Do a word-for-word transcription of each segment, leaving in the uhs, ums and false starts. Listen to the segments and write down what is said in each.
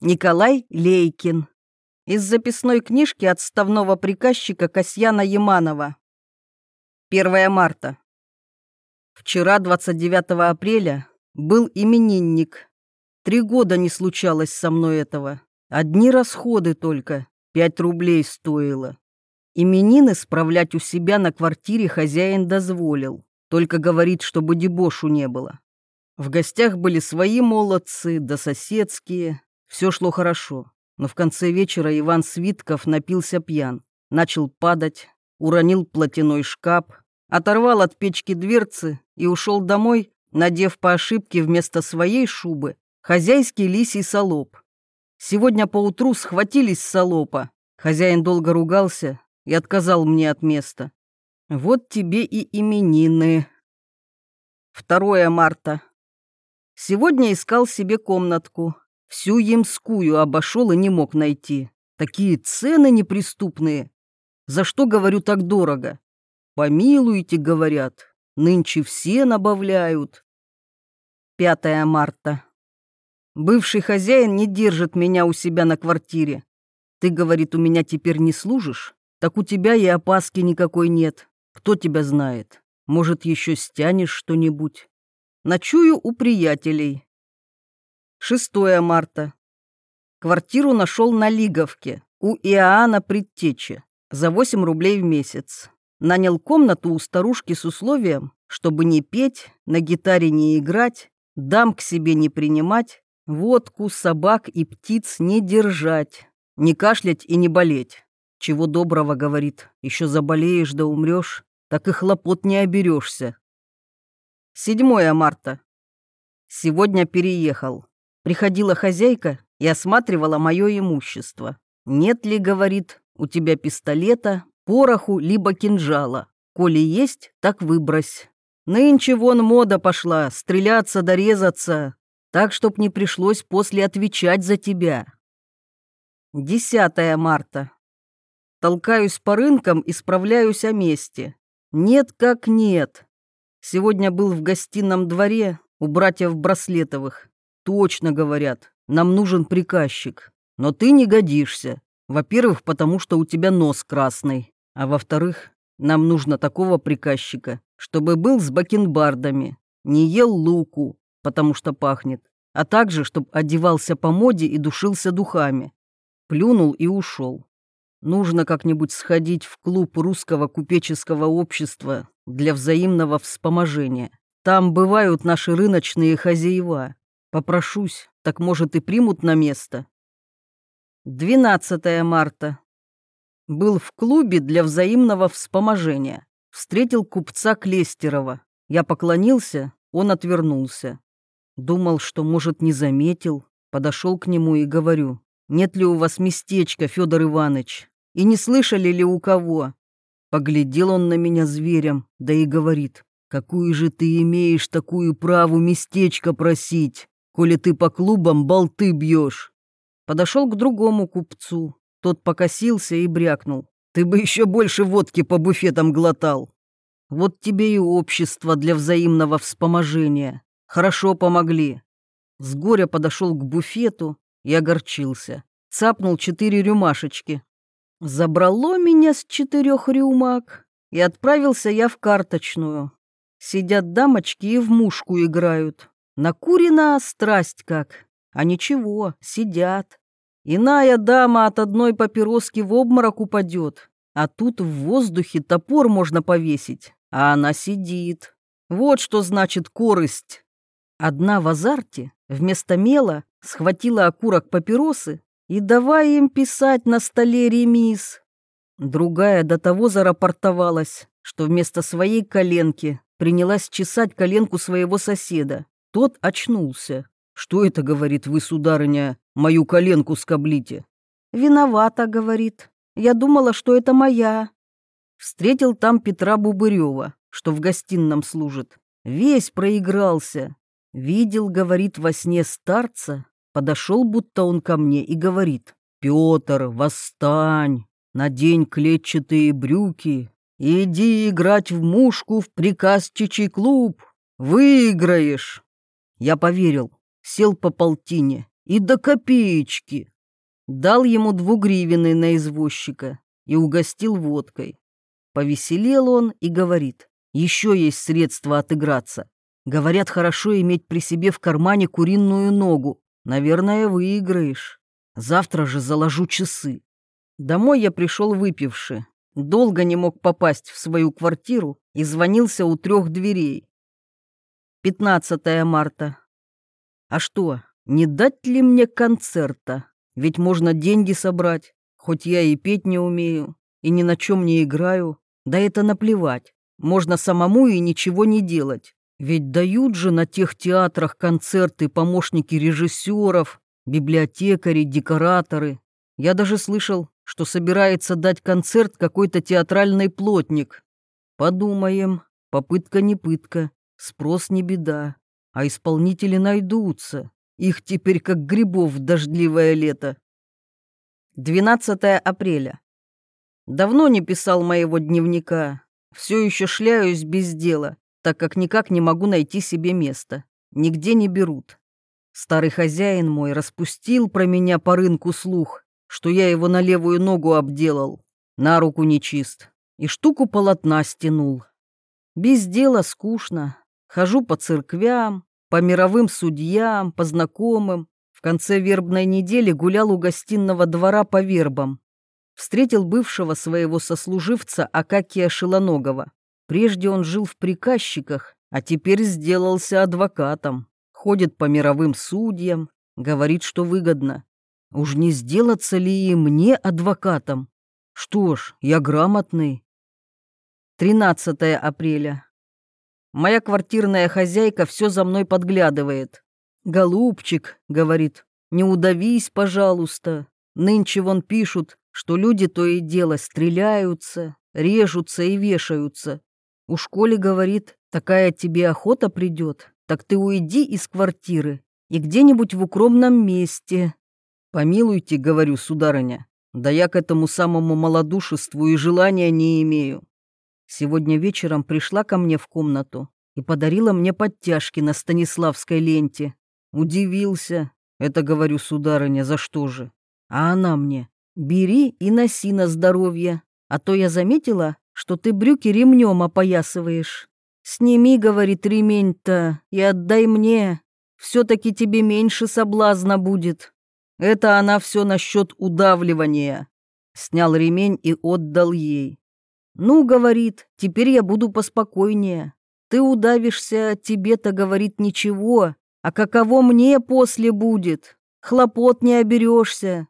Николай Лейкин. Из записной книжки отставного приказчика Касьяна Яманова. первое марта. Вчера, двадцать девятого апреля, был именинник. Три года не случалось со мной этого. Одни расходы только. Пять рублей стоило. Именины справлять у себя на квартире хозяин дозволил. Только говорит, чтобы дебошу не было. В гостях были свои молодцы, да соседские. Все шло хорошо. Но в конце вечера Иван Свитков напился пьян. Начал падать, уронил платяной шкаф, оторвал от печки дверцы и ушел домой, надев по ошибке вместо своей шубы хозяйский лисий салоп. Сегодня поутру схватились с салопа. Хозяин долго ругался и отказал мне от места. Вот тебе и именины. второе марта. Сегодня искал себе комнатку. Всю Ямскую обошел и не мог найти. Такие цены неприступные. За что, говорю, так дорого? Помилуйте, говорят. Нынче все набавляют. пятое марта. Бывший хозяин не держит меня у себя на квартире. Ты, говорит, у меня теперь не служишь? Так у тебя и опаски никакой нет. Кто тебя знает? Может, еще стянешь что-нибудь? Ночую у приятелей. шестое марта. Квартиру нашел на Лиговке у Иоанна Предтечи за восемь рублей в месяц. Нанял комнату у старушки с условием, чтобы не петь, на гитаре не играть, дам к себе не принимать, водку, собак и птиц не держать, не кашлять и не болеть. Чего доброго, говорит, еще заболеешь да умрешь, так и хлопот не оберешься. седьмое марта. Сегодня переехал. Приходила хозяйка и осматривала мое имущество. Нет ли, говорит, у тебя пистолета, пороху, либо кинжала? Коли есть, так выбрось. Нынче вон мода пошла, стреляться да резаться, так, чтоб не пришлось после отвечать за тебя. десятое марта. Толкаюсь по рынкам и справляюсь о месте. Нет как нет. Сегодня был в гостином дворе у братьев Браслетовых. Точно говорят, нам нужен приказчик. Но ты не годишься. Во-первых, потому что у тебя нос красный. А во-вторых, нам нужно такого приказчика, чтобы был с бакенбардами, не ел луку, потому что пахнет, а также, чтобы одевался по моде и душился духами. Плюнул и ушел. Нужно как-нибудь сходить в клуб русского купеческого общества для взаимного вспоможения. Там бывают наши рыночные хозяева. Попрошусь, так, может, и примут на место. двенадцатое марта. Был в клубе для взаимного вспоможения. Встретил купца Клестерова. Я поклонился, он отвернулся. Думал, что, может, не заметил. Подошел к нему и говорю: «Нет ли у вас местечка, Федор Иванович? И не слышали ли у кого?» Поглядел он на меня зверем, да и говорит: «Какую же ты имеешь такую праву местечко просить, коли ты по клубам болты бьешь?» Подошел к другому купцу. Тот покосился и брякнул: «Ты бы еще больше водки по буфетам глотал. Вот тебе и общество для взаимного вспоможения. Хорошо помогли». С горя подошел к буфету и огорчился. Цапнул четыре рюмашечки. Забрало меня с четырех рюмак, и отправился я в карточную. Сидят дамочки и в мушку играют. Накурена страсть как. А ничего, сидят. Иная дама от одной папироски в обморок упадет, а тут в воздухе топор можно повесить, а она сидит. Вот что значит корысть. Одна в азарте вместо мела схватила окурок папиросы и давай им писать на столе ремиз. Другая до того зарапортовалась, что вместо своей коленки принялась чесать коленку своего соседа. Тот очнулся. «Что это, — говорит, — вы, сударыня, мою коленку скоблите?» «Виновата, — говорит. Я думала, что это моя». Встретил там Петра Бубырева, что в гостином служит. Весь проигрался. Видел, говорит, во сне старца. Подошел, будто он ко мне, и говорит: «Петр, восстань, надень клетчатые брюки, иди играть в мушку в приказчичий клуб. Выиграешь». Я поверил, сел по полтине и до копеечки. Дал ему двугривенный на извозчика и угостил водкой. Повеселел он и говорит: еще есть средства отыграться. Говорят, хорошо иметь при себе в кармане куриную ногу. Наверное, выиграешь. Завтра же заложу часы. Домой я пришел выпивши. Долго не мог попасть в свою квартиру и звонился у трех дверей. пятнадцатое марта. А что, не дать ли мне концерта? Ведь можно деньги собрать, хоть я и петь не умею, и ни на чем не играю. Да это наплевать, можно самому и ничего не делать. Ведь дают же на тех театрах концерты помощники режиссеров, библиотекари, декораторы. Я даже слышал, что собирается дать концерт какой-то театральный плотник. Подумаем, попытка не пытка, спрос не беда, а исполнители найдутся. Их теперь как грибов в дождливое лето. двенадцатое апреля. Давно не писал моего дневника. Все еще шляюсь без дела, так как никак не могу найти себе места. Нигде не берут. Старый хозяин мой распустил про меня по рынку слух, что я его на левую ногу обделал, на руку нечист, и штуку полотна стянул. Без дела скучно. Хожу по церквям, по мировым судьям, по знакомым. В конце вербной недели гулял у гостиного двора по вербам. Встретил бывшего своего сослуживца Акакия Шилоногова. Прежде он жил в приказчиках, а теперь сделался адвокатом. Ходит по мировым судьям, говорит, что выгодно. Уж не сделаться ли и мне адвокатом? Что ж, я грамотный. тринадцатое апреля. Моя квартирная хозяйка все за мной подглядывает. «Голубчик», — говорит, — «не удавись, пожалуйста. Нынче вон пишут, что люди то и дело стреляются, режутся и вешаются. У школе, говорит, такая тебе охота придет, так ты уйди из квартиры и где-нибудь в укромном месте». «Помилуйте», — говорю, сударыня, — «да я к этому самому малодушеству и желания не имею». Сегодня вечером пришла ко мне в комнату и подарила мне подтяжки на станиславской ленте. Удивился. Это, говорю, сударыня, за что же? А она мне: бери и носи на здоровье, а то я заметила, что ты брюки ремнем опоясываешь. Сними, говорит, ремень-то и отдай мне, все-таки тебе меньше соблазна будет. Это она все насчет удавливания. Снял ремень и отдал ей. «Ну, — говорит, — теперь я буду поспокойнее. Ты удавишься, тебе-то, говорит, ничего, а каково мне после будет? Хлопот не оберешься».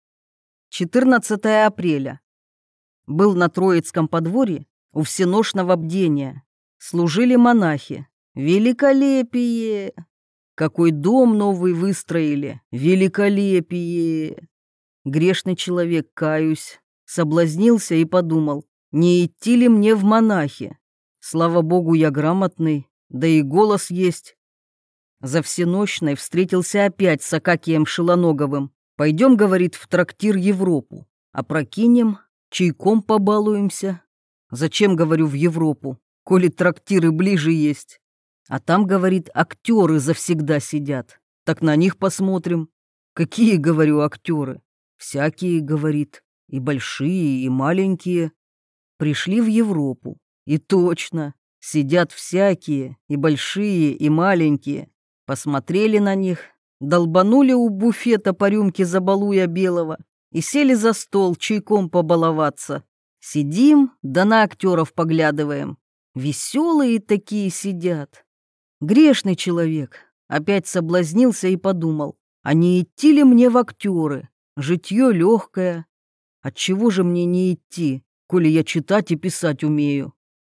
четырнадцатое апреля. Был на Троицком подворье у всеношного бдения. Служили монахи. Великолепие! Какой дом новый выстроили! Великолепие! Грешный человек, каюсь, соблазнился и подумал, не идти ли мне в монахи? Слава богу, я грамотный, да и голос есть. За всенощной встретился опять с Акакием Шилоноговым. Пойдем, говорит, в трактир Европу. Опрокинем, чайком побалуемся. Зачем, говорю, в Европу, коли трактиры ближе есть? А там, говорит, актеры завсегда сидят. Так на них посмотрим. Какие, говорю, актеры? Всякие, говорит, и большие, и маленькие. Пришли в Европу, и точно, сидят всякие, и большие, и маленькие. Посмотрели на них, долбанули у буфета по рюмке забалуя белого и сели за стол чайком побаловаться. Сидим, да на актеров поглядываем. Веселые такие сидят. Грешный человек опять соблазнился и подумал, а не идти ли мне в актеры? Житье легкое. Отчего же мне не идти, коли я читать и писать умею?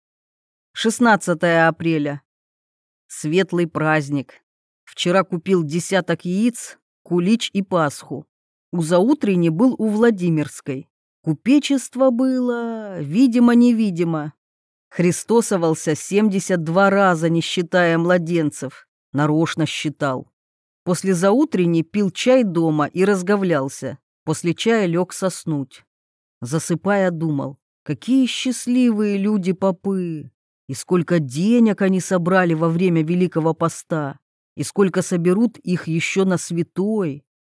шестнадцатое апреля. Светлый праздник. Вчера купил десяток яиц, кулич и пасху. У заутренней был у Владимирской. Купечество было, видимо-невидимо. Христосовался семьдесят два раза, не считая младенцев. Нарочно считал. После заутренней пил чай дома и разговлялся. После чая лег соснуть. Засыпая, думал, какие счастливые люди попы, и сколько денег они собрали во время Великого Поста. И сколько соберут их еще на святой.